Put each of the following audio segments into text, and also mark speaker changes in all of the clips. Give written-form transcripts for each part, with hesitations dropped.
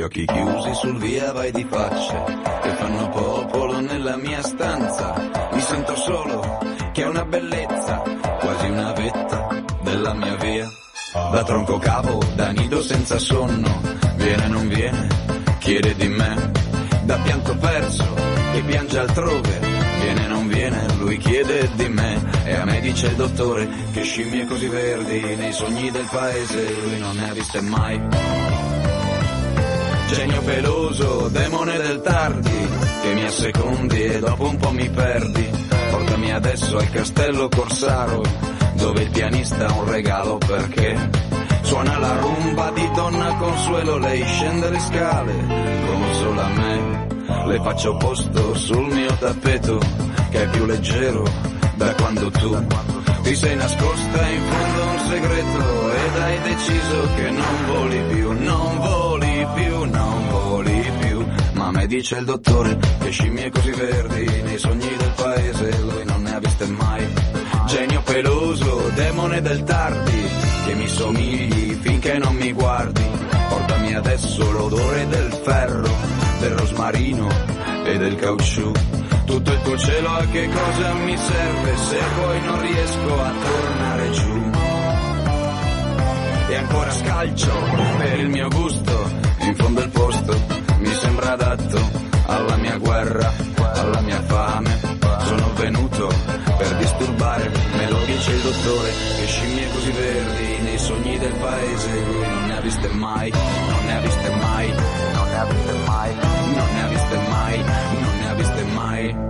Speaker 1: occhi chiusi sul via vai di faccia che fanno popolo nella mia stanza. Mi sento solo, che è una bellezza, quasi una vetta della mia via. Da tronco capo, da nido senza sonno, viene non viene, chiede di me. Da pianto perso, che piange altrove, viene non viene, lui chiede di me. E a me dice il dottore che scimmie così verdi nei sogni del paese lui non ne ha viste mai. Genio peloso, demone del tardi, che mi assecondi e dopo un po' mi perdi. Portami adesso al castello Corsaro, dove il pianista ha un regalo perché suona la rumba di Donna Consuelo. Lei scende le scale come solo a me, le faccio posto sul mio tappeto che è più leggero da quando tu ti sei nascosta in fondo a un segreto ed hai deciso che non voli più, non voli più, non voli più. Ma me dice il dottore che scimmie così verdi nei sogni del paese lui non ne ha viste mai. Genio peloso, demone del tardi, che mi somigli finché non mi guardi. Portami adesso l'odore del ferro, del rosmarino e del caucciù. Tutto il tuo cielo a che cosa mi serve se poi non riesco a tornare giù. E ancora scalcio per il mio gusto, in fondo il posto mi sembra adatto alla mia guerra, alla mia fame. Sono venuto per disturbare, me lo dice il dottore, che scimmie così verdi nei sogni del paese lui non ne ha viste mai, non ne ha viste mai, non ne ha viste mai, non ne ha viste mai, non ne ha viste mai.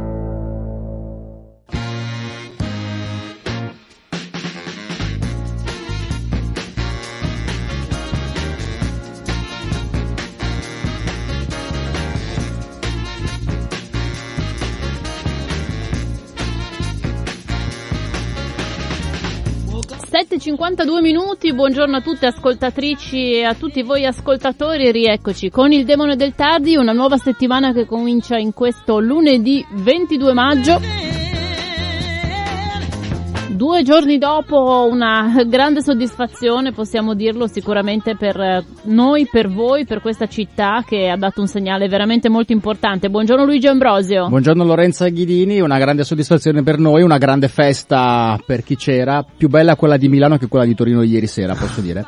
Speaker 2: 7:52 minuti, buongiorno a tutte ascoltatrici e a tutti voi ascoltatori, rieccoci con il Demone del Tardi, una nuova settimana che comincia in questo lunedì 22 maggio. 2 giorni dopo una grande soddisfazione, possiamo dirlo sicuramente per noi, per voi, per questa città che ha dato un segnale veramente molto importante. Buongiorno Luigi Ambrosio.
Speaker 3: Buongiorno Lorenza Ghidini, una grande soddisfazione per noi, una grande festa per chi c'era, più bella quella di Milano che quella di Torino ieri sera, posso dire.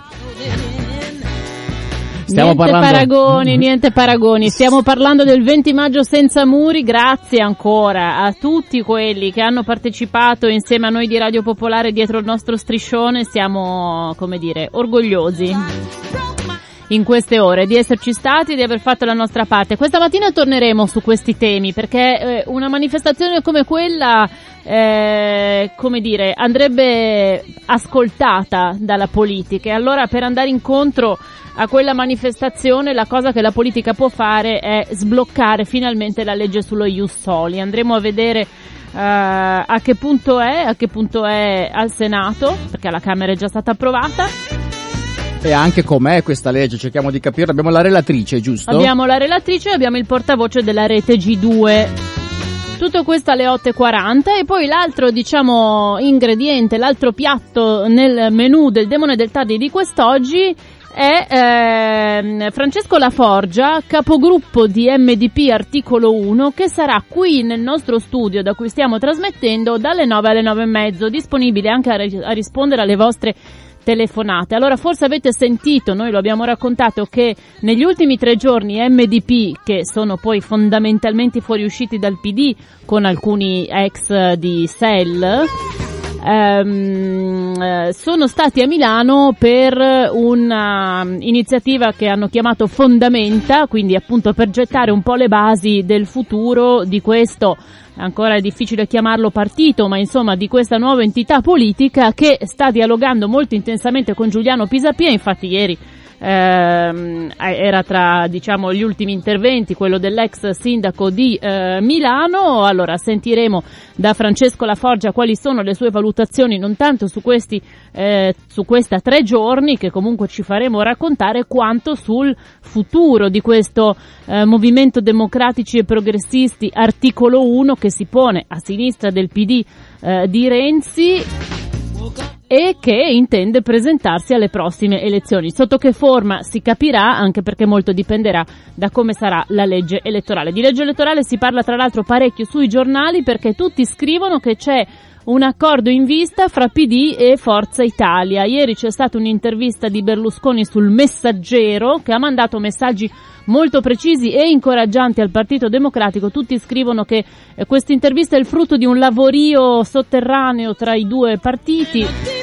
Speaker 2: Niente paragoni, stiamo parlando del 20 maggio senza muri. Grazie ancora a tutti quelli che hanno partecipato insieme a noi di Radio Popolare dietro il nostro striscione, siamo, come dire, orgogliosi in queste ore di esserci stati e di aver fatto la nostra parte. Questa mattina torneremo su questi temi perché una manifestazione come quella come dire, andrebbe ascoltata dalla politica, e allora per andare incontro a quella manifestazione la cosa che la politica può fare è sbloccare finalmente la legge sullo Ius Soli. Andremo a vedere a che punto è al Senato, perché alla Camera è già stata approvata.
Speaker 3: E anche com'è questa legge, cerchiamo di capire. Abbiamo la relatrice, giusto?
Speaker 2: Abbiamo la relatrice e abbiamo il portavoce della rete G2. Tutto questo alle 8:40 e poi l'altro, diciamo, ingrediente, l'altro piatto nel menù del Demone del Tardi di quest'oggi è Francesco Laforgia, capogruppo di MDP Articolo 1, che sarà qui nel nostro studio da cui stiamo trasmettendo dalle 9 alle 9:30, disponibile anche a rispondere alle vostre telefonate. Allora, forse avete sentito, noi lo abbiamo raccontato, che negli ultimi 3 giorni MDP, che sono poi fondamentalmente fuoriusciti dal PD con alcuni ex di SEL, sono stati a Milano per una iniziativa che hanno chiamato Fondamenta, quindi appunto per gettare un po' le basi del futuro di questo, ancora è difficile chiamarlo partito, ma insomma di questa nuova entità politica che sta dialogando molto intensamente con Giuliano Pisapia. Infatti ieri era tra, diciamo, gli ultimi interventi quello dell'ex sindaco di Milano. Allora sentiremo da Francesco Laforgia quali sono le sue valutazioni non tanto su questi su questa 3 giorni che comunque ci faremo raccontare, quanto sul futuro di questo movimento democratici e progressisti Articolo 1, che si pone a sinistra del PD di Renzi. e che intende presentarsi alle prossime elezioni. Sotto che forma si capirà, anche perché molto dipenderà da come sarà la legge elettorale. Di legge elettorale si parla tra l'altro parecchio sui giornali, perché tutti scrivono che c'è un accordo in vista fra PD e Forza Italia. Ieri c'è stata un'intervista di Berlusconi sul Messaggero, che ha mandato messaggi molto precisi e incoraggianti al Partito Democratico. Tutti scrivono che questa intervista è il frutto di un lavorio sotterraneo tra i due partiti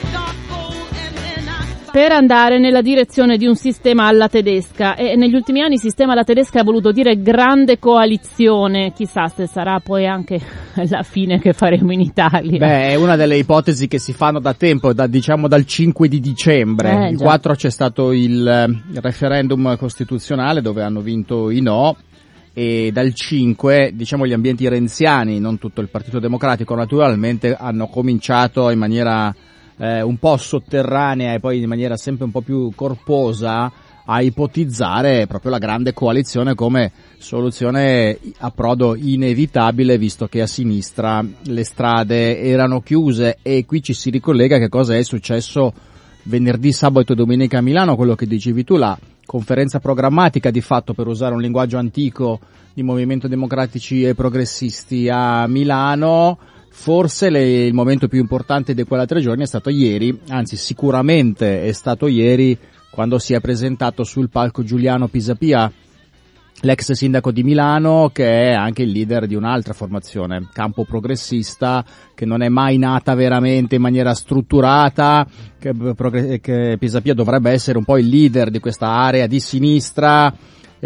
Speaker 2: per andare nella direzione di un sistema alla tedesca, e negli ultimi anni sistema alla tedesca ha voluto dire grande coalizione. Chissà se sarà poi anche la fine che faremo in Italia.
Speaker 3: Beh, è una delle ipotesi che si fanno da tempo, diciamo dal 5 di dicembre. Il 4 c'è stato il referendum costituzionale dove hanno vinto i no, e dal 5, diciamo, gli ambienti renziani, non tutto il Partito Democratico naturalmente, hanno cominciato in maniera un po' sotterranea e poi in maniera sempre un po' più corposa a ipotizzare proprio la grande coalizione come soluzione a prodo inevitabile, visto che a sinistra le strade erano chiuse. E qui ci si ricollega che cosa è successo venerdì, sabato e domenica a Milano, quello che dicevi tu, la conferenza programmatica di fatto, per usare un linguaggio antico, di Movimento Democratici e Progressisti a Milano. Forse il momento più importante di quella 3 giorni è stato ieri, anzi sicuramente è stato ieri, quando si è presentato sul palco Giuliano Pisapia, l'ex sindaco di Milano, che è anche il leader di un'altra formazione, Campo Progressista, che non è mai nata veramente in maniera strutturata, che Pisapia dovrebbe essere un po' il leader di questa area di sinistra.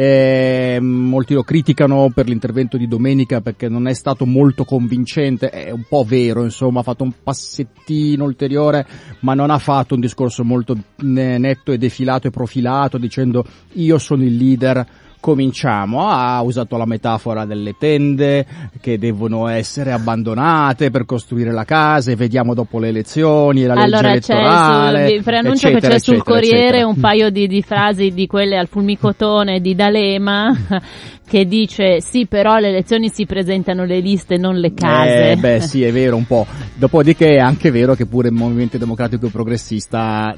Speaker 3: Molti lo criticano per l'intervento di domenica perché non è stato molto convincente. È un po' vero, insomma, ha fatto un passettino ulteriore, ma non ha fatto un discorso molto netto e defilato e profilato dicendo io sono il leader, cominciamo. Ha usato la metafora delle tende che devono essere abbandonate per costruire la casa e vediamo dopo le elezioni, la legge elettorale.
Speaker 2: Preannuncio che c'è sul Corriere un paio di frasi di quelle al fulmicotone di D'Alema che dice sì, però alle elezioni si presentano le liste, non le case.
Speaker 3: Beh sì, è vero un po'. Dopodiché è anche vero che pure il Movimento Democratico e Progressista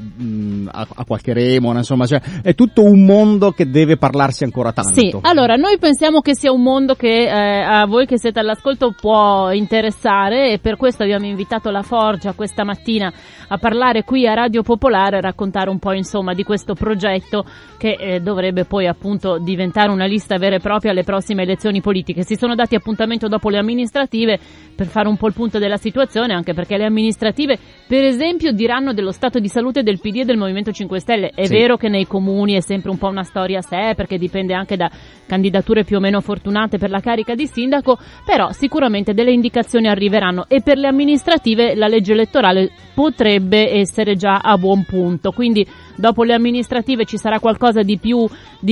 Speaker 3: ha qualche remora, insomma, cioè è tutto un mondo che deve parlarsi ancora tanto.
Speaker 2: Sì, allora noi pensiamo che sia un mondo che a voi che siete all'ascolto può interessare, e per questo abbiamo invitato La Forgia questa mattina a parlare qui a Radio Popolare, a raccontare un po' insomma di questo progetto che dovrebbe poi appunto diventare una lista vera e propria alle prossime elezioni politiche. Si sono dati appuntamento dopo le amministrative per fare un po' il punto della situazione, anche perché le amministrative per esempio diranno dello stato di salute del PD e del Movimento 5 Stelle. È vero che nei comuni è sempre un po' una storia a sé, perché dipende anche da candidature più o meno fortunate per la carica di sindaco, però sicuramente delle indicazioni arriveranno, e per le amministrative la legge elettorale potrebbe essere già a buon punto, quindi dopo le amministrative ci sarà qualcosa di più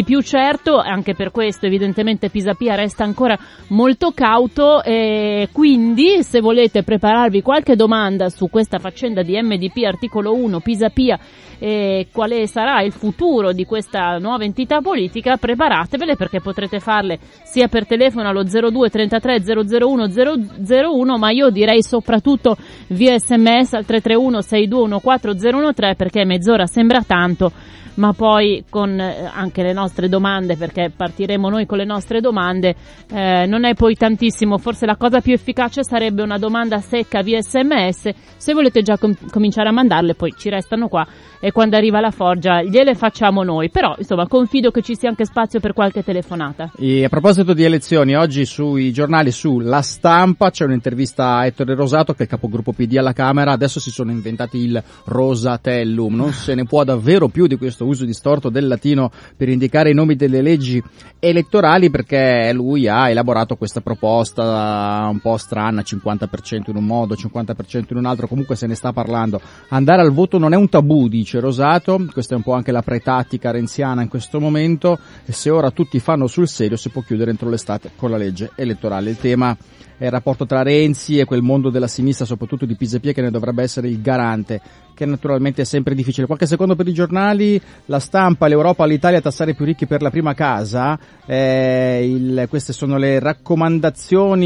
Speaker 2: certo. Anche per questo evidentemente Pisapia resta ancora molto cauto, e quindi se volete prepararvi qualche domanda su questa faccenda di MDP articolo 1 Pisapia e quale sarà il futuro di questa nuova entità politica, preparatevele, perché potrete farle sia per telefono allo 02 33 001 001, ma io direi soprattutto via SMS al 331 621 4013, perché mezz'ora sembra tanto, ma poi con anche le nostre domande, perché partiremo noi con le nostre domande, non è poi tantissimo. Forse la cosa più efficace sarebbe una domanda secca via SMS. Se volete già cominciare a mandarle, poi ci restano qua, e quando arriva La Forgia gliele facciamo noi. Però insomma confido che ci sia anche spazio per qualche telefonata.
Speaker 3: E a proposito di elezioni, oggi sui giornali, su La Stampa, c'è un'intervista a Ettore Rosato, che è il capogruppo PD alla Camera. Adesso si sono inventati il Rosatellum, non se ne può davvero più di questo uso distorto del latino per indicare i nomi delle leggi elettorali, perché lui ha elaborato questa proposta un po' strana, 50% in un modo, 50% in un altro, comunque se ne sta parlando. Andare al voto non è un tabù, dice Rosato, questa è un po' anche la pretattica renziana in questo momento, e se ora tutti fanno sul serio si può chiudere entro l'estate con la legge elettorale. Il tema è il rapporto tra Renzi e quel mondo della sinistra, soprattutto di Pisapia, che ne dovrebbe essere il garante, che naturalmente è sempre difficile. Qualche secondo per i giornali. La Stampa, l'Europa all'Italia, tassare più ricchi per la prima casa, queste sono le raccomandazioni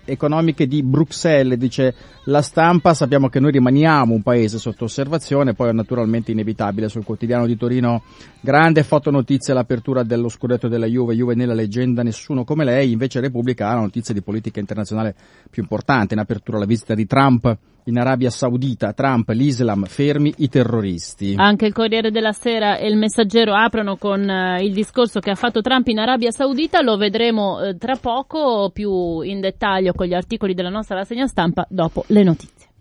Speaker 3: economiche di Bruxelles, dice La Stampa. Sappiamo che noi rimaniamo un paese sotto osservazione, poi è naturalmente inevitabile sul quotidiano di Torino, grande fotonotizia, l'apertura dello scudetto della Juve nella leggenda, nessuno come lei. Invece Repubblica ha la notizia di politica internazionale più importante, in apertura la visita di Trump in Arabia Saudita, Trump, l'Islam, fermi i terroristi.
Speaker 2: Anche il Corriere della Sera e il Messaggero aprono con il discorso che ha fatto Trump in Arabia Saudita, lo vedremo tra poco più in dettaglio con gli articoli della nostra rassegna stampa dopo le notizie.